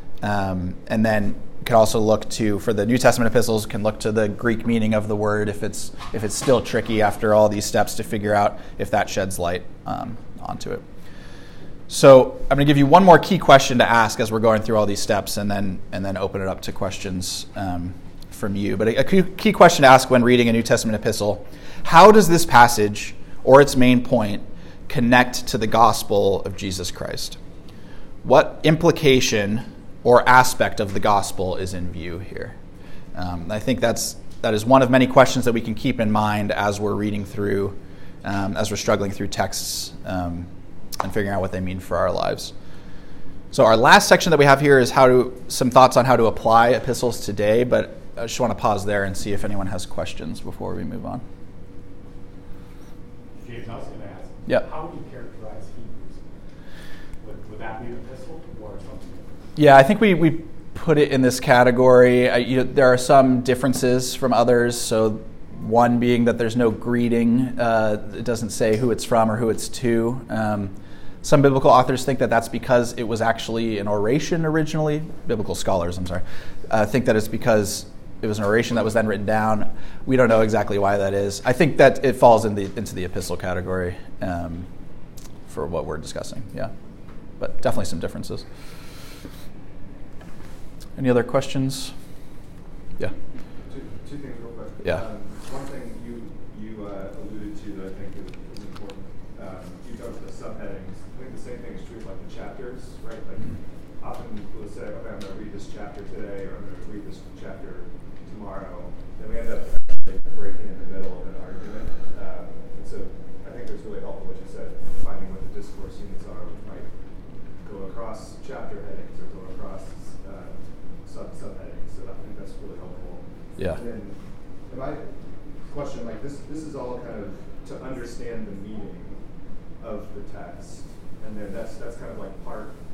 A: Um, and then you can also look to, for the New Testament epistles, can look to the Greek meaning of the word if it's if it's still tricky after all these steps to figure out if that sheds light um, onto it. So I'm going to give you one more key question to ask as we're going through all these steps, and then and then open it up to questions um, from you. But a, a key question to ask when reading a New Testament epistle: how does this passage or its main point connect to the gospel of Jesus Christ? What implication or aspect of the gospel is in view here? Um, I think that's that is one of many questions that we can keep in mind as we're reading through, um, as we're struggling through texts um, and figuring out what they mean for our lives. So our last section that we have here is how to some thoughts on how to apply epistles today, but I just want to pause there and see if anyone has questions before we move on.
K: James, I was going to ask,
A: yep.
K: How would you characterize Hebrews? Would, would that be an epistle or something different?
A: Yeah, I think we, we put it in this category. I, you know, there are some differences from others. So one being that there's no greeting. Uh, it doesn't say who it's from or who it's to. Um, some biblical authors think that that's because it was actually an oration originally. Biblical scholars, I'm sorry, uh, think that it's because it was an oration that was then written down. We don't know exactly why that is. I think that it falls in the, into the epistle category um, for what we're discussing, yeah. But definitely some differences. Any other questions? Yeah.
D: Two, two things real quick.
A: Yeah.
D: Um, one thing you you uh, alluded to that I think is, is important. Um, you talked about the subheadings. I think the same thing is true of like the chapters, right? Like mm-hmm. often we'll say, okay, I'm going to read this chapter today, or I'm going to read this chapter tomorrow. Then we end up actually breaking in the middle of an argument. Um, and so I think it's really helpful what you said, finding what the discourse units are, which might go across chapter headings or go across uh, sub subheadings. So I think that's really helpful.
A: Yeah.
D: And then my question, like this, this is all kind of to understand the meaning of the text, and then that's that's kind of like part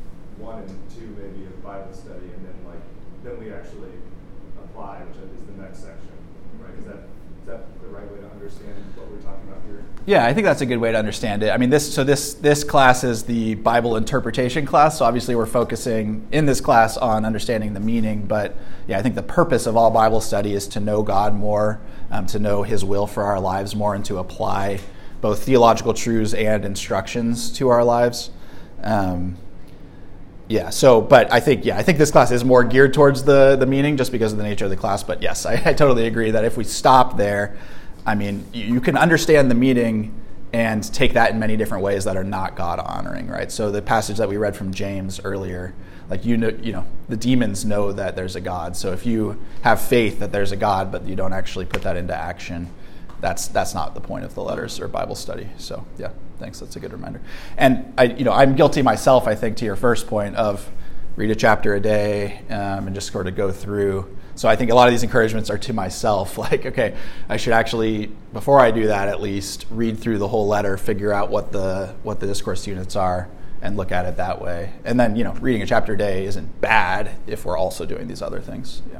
D: one and two maybe of Bible study, and then like then we actually apply, which is the next section, right? Is that is that the right way to understand what we're talking about here?
A: Yeah, I think that's a good way to understand it. I mean, this so this this class is the Bible interpretation class. So obviously, we're focusing in this class on understanding the meaning. But yeah, I think the purpose of all Bible study is to know God more, um, to know His will for our lives more, and to apply both theological truths and instructions to our lives. Um, yeah. So, but I think yeah, I think this class is more geared towards the the meaning, just because of the nature of the class. But yes, I, I totally agree that if we stop there, I mean, you can understand the meaning and take that in many different ways that are not God-honoring, right? So the passage that we read from James earlier, like you know, you know, the demons know that there's a God. So if you have faith that there's a God, but you don't actually put that into action, that's that's not the point of the letters or Bible study. So yeah, thanks. That's a good reminder. And I, you know, I'm guilty myself, I think, to your first point of read a chapter a day um, and just sort of go through. So I think a lot of these encouragements are to myself, like, okay, I should actually, before I do that at least, read through the whole letter, figure out what the what the discourse units are, and look at it that way. And then, you know, reading a chapter a day isn't bad if we're also doing these other things. Yeah.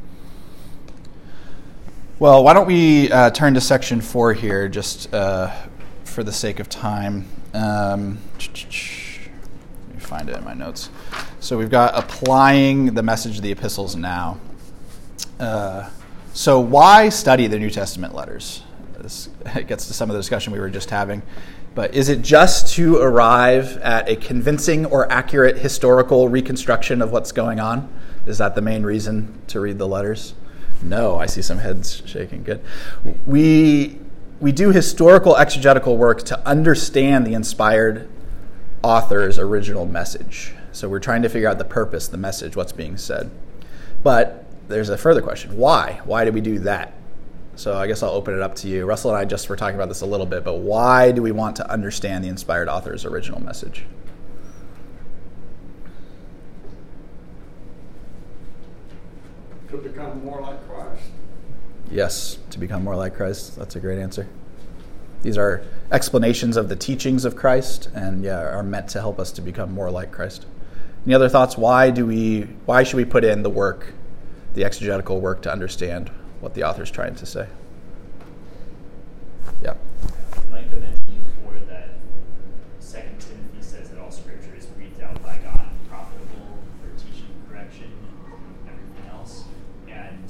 A: Well, why don't we uh, turn to section four here, just uh, for the sake of time. Um, let me find it in my notes. So we've got applying the message of the epistles now. Uh, so why study the New Testament letters? This gets to some of the discussion we were just having. But is it just to arrive at a convincing or accurate historical reconstruction of what's going on? Is that the main reason to read the letters? No, I see some heads shaking. Good. We we do historical exegetical work to understand the inspired author's original message. So we're trying to figure out the purpose, the message, what's being said. But there's a further question. Why? Why do we do that? So I guess I'll open it up to you. Russell and I just were talking about this a little bit, but why do we want to understand the inspired author's original message?
L: To become more like Christ.
A: Yes, to become more like Christ. That's a great answer. These are explanations of the teachings of Christ, and yeah, are meant to help us to become more like Christ. Any other thoughts? Why do we? Why should we put in the work, the exegetical work, to understand what the author's trying to say? Yeah.
B: Micah mentioned before that Second Timothy says that all Scripture is breathed out by God and profitable for teaching, correction, and everything else. And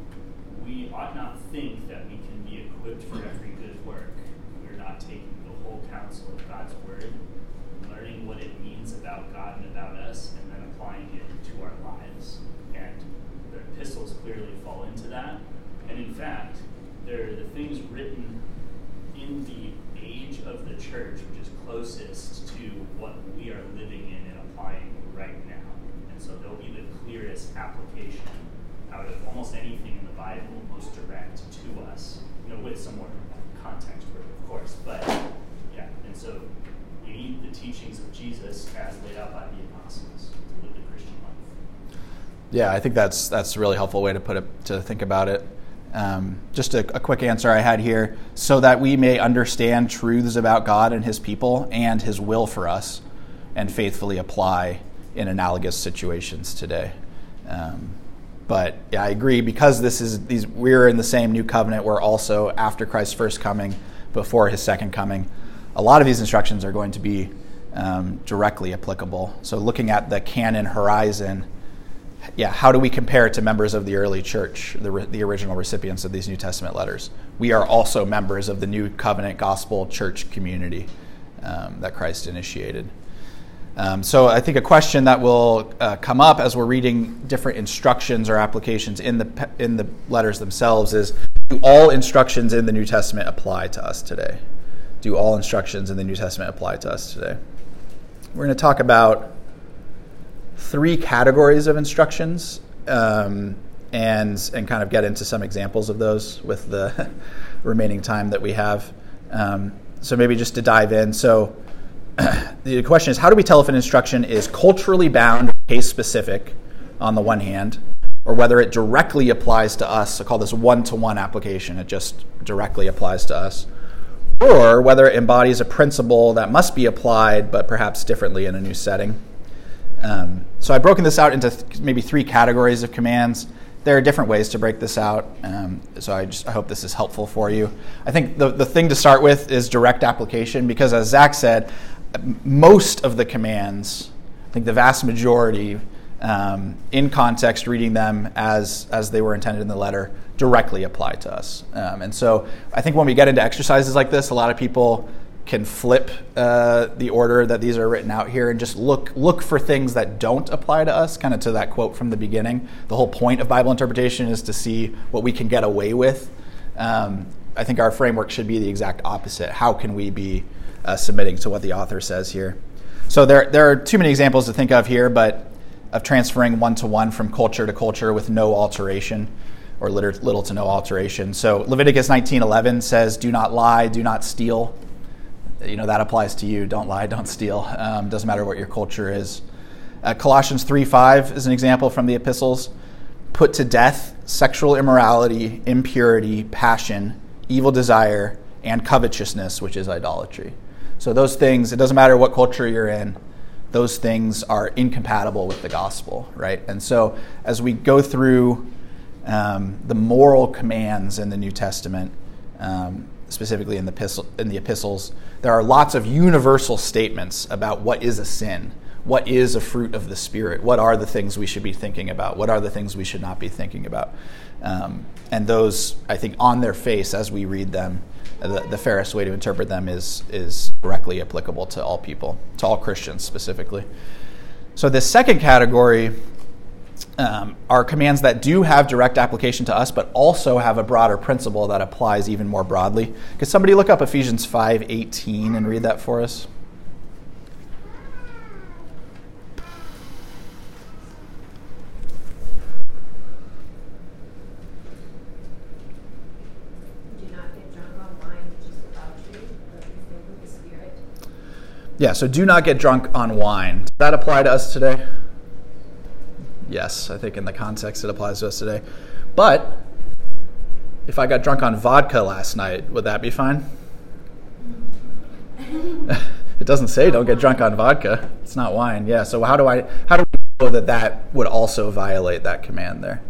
B: we ought not think that we can be equipped for every good work. We're not taking the whole counsel of God's Word, learning what it means about God and about us, and then applying it to our lives. And the epistles clearly fall into that. And in fact, they're the things written in the age of the church, which is closest to what we are living in and applying right now. And so they'll be the clearest application out of almost anything in the Bible, most direct to us, you know, with some more context, of course. But yeah, and so we need the teachings of Jesus as laid out by the apostles to live the Christian life.
A: Yeah, I think that's that's a really helpful way to put it, to think about it. Um, just a, a quick answer I had here, so that we may understand truths about God and His people and His will for us, and faithfully apply in analogous situations today. Um, but yeah, I agree, because this is these we're in the same new covenant. We're also after Christ's first coming, before His second coming. A lot of these instructions are going to be um, directly applicable. So looking at the canon horizon. Yeah, how do we compare to members of the early church, the, the original recipients of these New Testament letters? We are also members of the New Covenant Gospel Church community um, that Christ initiated. Um, so I think a question that will uh, come up as we're reading different instructions or applications in the in the letters themselves is, do all instructions in the New Testament apply to us today? Do all instructions in the New Testament apply to us today? We're going to talk about three categories of instructions, um, and and kind of get into some examples of those with the remaining time that we have. Um, so maybe just to dive in. So the question is, how do we tell if an instruction is culturally bound or case-specific on the one hand, or whether it directly applies to us? I call this one-to-one application. It just directly applies to us. Or whether it embodies a principle that must be applied, but perhaps differently in a new setting. Um, so I've broken this out into th- maybe three categories of commands. There are different ways to break this out, um, so I just I hope this is helpful for you. I think the, the thing to start with is direct application, because as Zach said, most of the commands, I think the vast majority, um, in context, reading them as as they were intended in the letter, directly apply to us. Um, and so I think when we get into exercises like this, a lot of people can flip uh, the order that these are written out here and just look look for things that don't apply to us, kind of to that quote from the beginning. The whole point of Bible interpretation is to see what we can get away with. Um, I think our framework should be the exact opposite. How can we be uh, submitting to what the author says here? So there, there are too many examples to think of here, but of transferring one-to-one from culture to culture with no alteration, or little, little to no alteration. So Leviticus nineteen eleven says, do not lie, do not steal. You know, that applies to you. Don't lie, don't steal. Um, doesn't matter what your culture is. Uh, Colossians three five is an example from the epistles. Put to death sexual immorality, impurity, passion, evil desire, and covetousness, which is idolatry. So those things, it doesn't matter what culture you're in, those things are incompatible with the gospel, right? And so as we go through um, the moral commands in the New Testament, um, specifically in the, epistle, in the epistles, there are lots of universal statements about what is a sin, what is a fruit of the Spirit, what are the things we should be thinking about, what are the things we should not be thinking about. Um, and those, I think, on their face as we read them, the, the fairest way to interpret them is, is directly applicable to all people, to all Christians specifically. So this second category Um, are commands that do have direct application to us, but also have a broader principle that applies even more broadly. Could somebody look up Ephesians five eighteen and read that for us?
F: Do not get drunk on wine, which is debauchery, but be filled with the Spirit.
A: Yeah, so do not get drunk on wine. Does that apply to us today? Yes, I think in the context it applies to us today. But if I got drunk on vodka last night, would that be fine? It doesn't say don't get drunk on vodka. It's not wine. Yeah, so how do I how do we know that that would also violate that command there?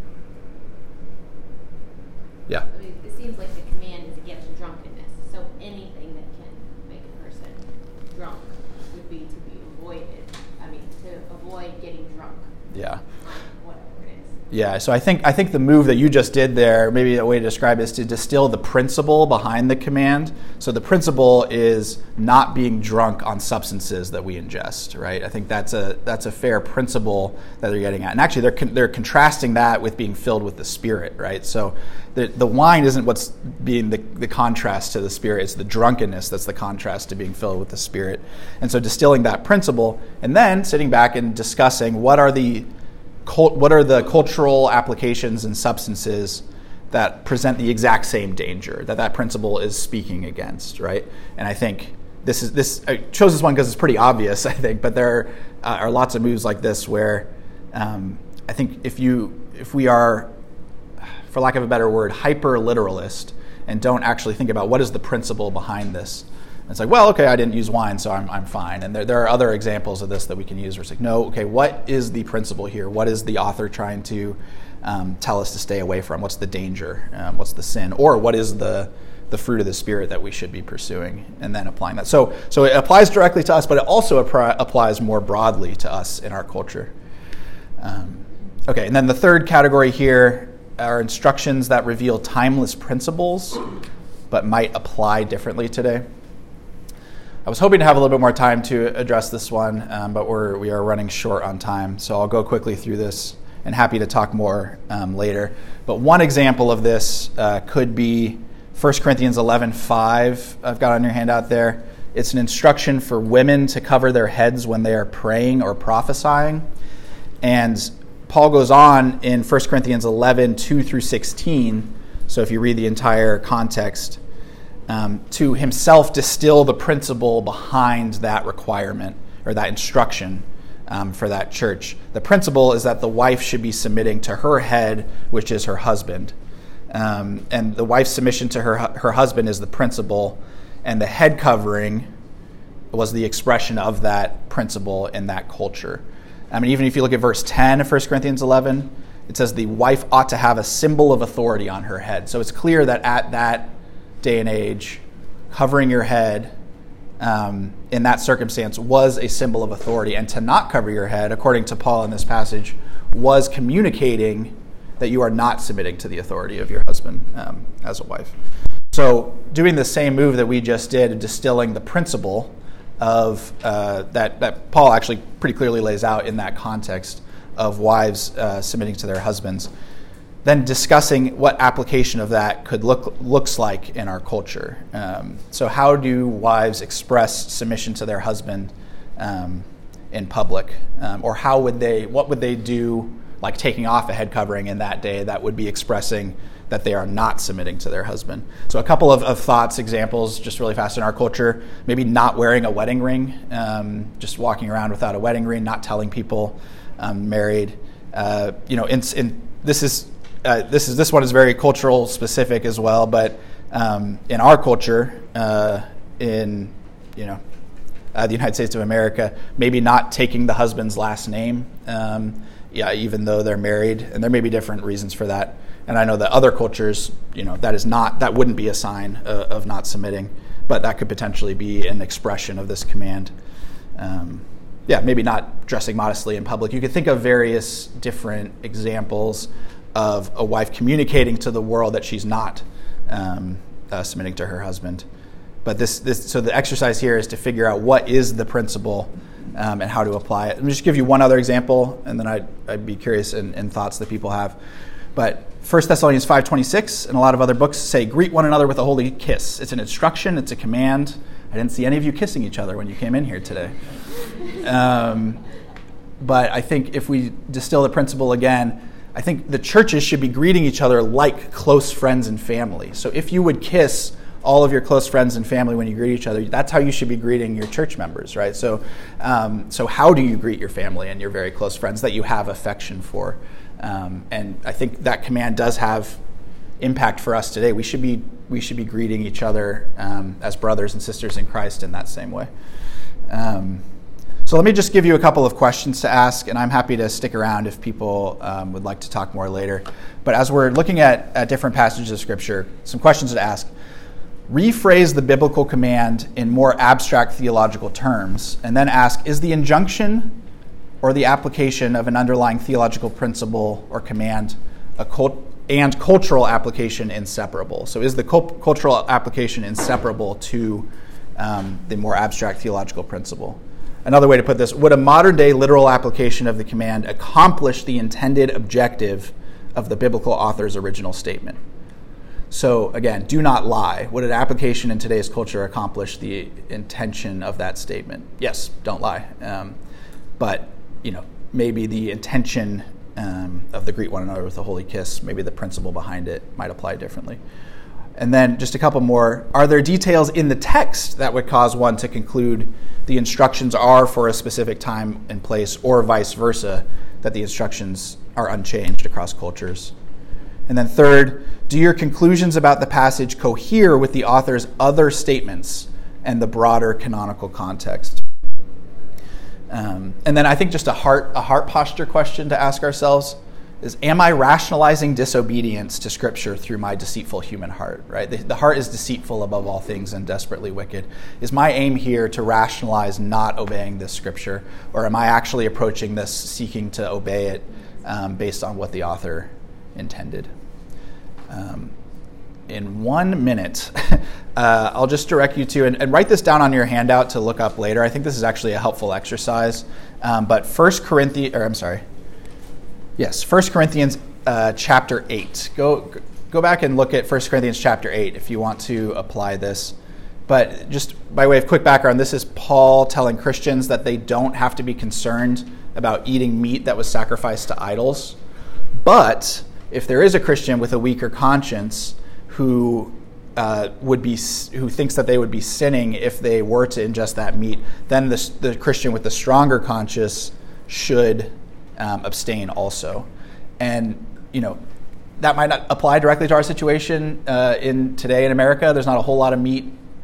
A: Yeah.
M: I mean, it seems like the command is against drunkenness. So anything that can make a person drunk would be to be avoided. I mean, to avoid getting drunk.
A: Yeah.
M: Whatever it is.
A: Yeah, so I think I think the move that you just did there, maybe a way to describe it is to distill the principle behind the command. So the principle is not being drunk on substances that we ingest, right? I think that's a that's a fair principle that they're getting at. And actually, they're con- they're contrasting that with being filled with the Spirit, right? So the the wine isn't what's being the, the contrast to the Spirit. It's the drunkenness that's the contrast to being filled with the Spirit. And so distilling that principle, and then sitting back and discussing what are the what are the cultural applications and substances that present the exact same danger that that principle is speaking against, right? And I think this is this I chose this one because it's pretty obvious, I think, but there uh, are lots of moves like this where um, I think if you if we are, for lack of a better word, hyper literalist and don't actually think about what is the principle behind this. It's like, well, okay, I didn't use wine, so I'm I'm fine. And there there are other examples of this that we can use where it's like, no, okay, what is the principle here? What is the author trying to um, tell us to stay away from? What's the danger? Um, what's the sin? Or what is the the fruit of the Spirit that we should be pursuing? And then applying that. So so it applies directly to us, but it also appri- applies more broadly to us in our culture. Um, okay, and then the third category here are instructions that reveal timeless principles, but might apply differently today. I was hoping to have a little bit more time to address this one, um, but we're we are running short on time, so I'll go quickly through this and happy to talk more um, later. But one example of this uh, could be First Corinthians eleven five. I've got on your handout there. It's an instruction for women to cover their heads when they are praying or prophesying. And Paul goes on in First Corinthians eleven two through sixteen, so if you read the entire context, Um, to himself distill the principle behind that requirement or that instruction um, for that church. The principle is that the wife should be submitting to her head, which is her husband. Um, and the wife's submission to her her husband is the principle, and the head covering was the expression of that principle in that culture. I mean, even if you look at verse ten of First Corinthians eleven, it says the wife ought to have a symbol of authority on her head. So it's clear that at that day and age, covering your head um, in that circumstance was a symbol of authority. And to not cover your head, according to Paul in this passage, was communicating that you are not submitting to the authority of your husband um, as a wife. So doing the same move that we just did, distilling the principle of uh, that, that Paul actually pretty clearly lays out in that context of wives uh, submitting to their husbands, then discussing what application of that could look looks like in our culture. Um, so how do wives express submission to their husband um, in public? Um, or how would they, what would they do, like taking off a head covering in that day that would be expressing that they are not submitting to their husband? So a couple of, of thoughts, examples, just really fast in our culture. Maybe not wearing a wedding ring, um, just walking around without a wedding ring, not telling people um, married. Uh, you know, in, in this is uh, this is this one is very cultural specific as well. But um, in our culture, uh, in you know uh, the United States of America, maybe not taking the husband's last name. Um, yeah, even though they're married, and there may be different reasons for that. And I know that other cultures, you know, that is not, that wouldn't be a sign uh, of not submitting, but that could potentially be an expression of this command. Um, yeah, maybe not dressing modestly in public. You could think of various different examples of a wife communicating to the world that she's not um, uh, submitting to her husband. But this, this, so the exercise here is to figure out what is the principle um, and how to apply it. Let me just give you one other example, and then I'd, I'd be curious in, in thoughts that people have. But First Thessalonians five twenty-six and a lot of other books say, greet one another with a holy kiss. It's an instruction. It's a command. I didn't see any of you kissing each other when you came in here today. Um, but I think if we distill the principle again, I think the churches should be greeting each other like close friends and family. So if you would kiss all of your close friends and family when you greet each other, that's how you should be greeting your church members, right? So, um, so how do you greet your family and your very close friends that you have affection for? Um, and I think that command does have impact for us today. We should be we should be greeting each other um, as brothers and sisters in Christ in that same way. Um, so let me just give you a couple of questions to ask, and I'm happy to stick around if people um, would like to talk more later. But as we're looking at, at different passages of Scripture, some questions to ask. Rephrase the biblical command in more abstract theological terms, and then ask, is the injunction or the application of an underlying theological principle or command a cult- and cultural application inseparable? So is the cult- cultural application inseparable to um, the more abstract theological principle? Another way to put this, would a modern-day literal application of the command accomplish the intended objective of the biblical author's original statement? So again, do not lie. Would an application in today's culture accomplish the intention of that statement? Yes, don't lie. Um, but you know, maybe the intention um, of the greet one another with a holy kiss, maybe the principle behind it might apply differently. And then just a couple more. Are there details in the text that would cause one to conclude the instructions are for a specific time and place, or vice versa, that the instructions are unchanged across cultures? And then third, do your conclusions about the passage cohere with the author's other statements and the broader canonical context? Um, and then I think just a heart a heart posture question to ask ourselves is, am I rationalizing disobedience to Scripture through my deceitful human heart? Right? The, the heart is deceitful above all things and desperately wicked. Is my aim here to rationalize not obeying this Scripture, or am I actually approaching this seeking to obey it um, based on what the author intended? Um, in one minute, uh, I'll just direct you to, and, and write this down on your handout to look up later. I think this is actually a helpful exercise. Um, but First Corinthians, or I'm sorry, yes, First Corinthians uh, chapter eight. Go go back and look at First Corinthians chapter eight if you want to apply this. But just by way of quick background, this is Paul telling Christians that they don't have to be concerned about eating meat that was sacrificed to idols. But if there is a Christian with a weaker conscience who uh, would be who thinks that they would be sinning if they were to ingest that meat, then the, the Christian with the stronger conscience should um, abstain also. And you know that might not apply directly to our situation uh, in today in America. There's not a whole lot of meat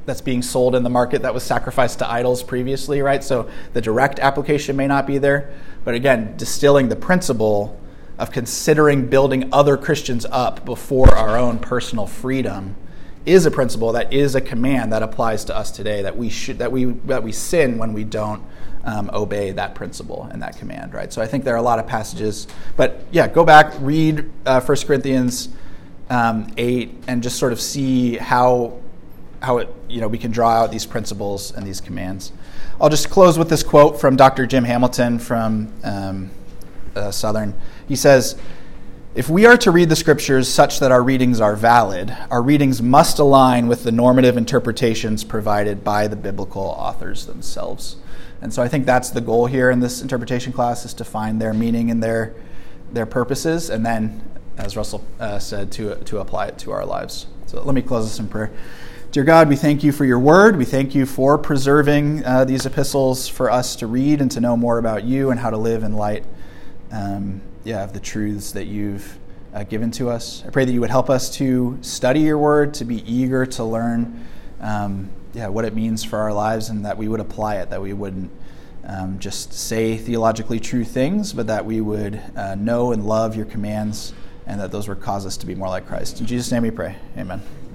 A: that's being sold in the market that was sacrificed to idols previously, right? So the direct application may not be there. But again, distilling the principle of considering building other Christians up before our own personal freedom is a principle that is a command that applies to us today, that we should that we that we sin when we don't um, obey that principle and that command, right? So I think there are a lot of passages, but yeah, go back, read uh, First Corinthians um, eight, and just sort of see how how it you know we can draw out these principles and these commands. I'll just close with this quote from Doctor Jim Hamilton from um, uh, Southern. He says, "If we are to read the Scriptures such that our readings are valid, our readings must align with the normative interpretations provided by the biblical authors themselves." And so I think that's the goal here in this interpretation class, is to find their meaning and their their purposes, and then, as Russell uh, said, to to apply it to our lives. So let me close this in prayer. Dear God, we thank you for your word. We thank you for preserving uh, these epistles for us to read and to know more about you and how to live in light um, yeah, of the truths that you've uh, given to us. I pray that you would help us to study your word, to be eager to learn um, yeah, what it means for our lives, and that we would apply it, that we wouldn't um, just say theologically true things, but that we would uh, know and love your commands, and that those would cause us to be more like Christ. In Jesus' name we pray. Amen.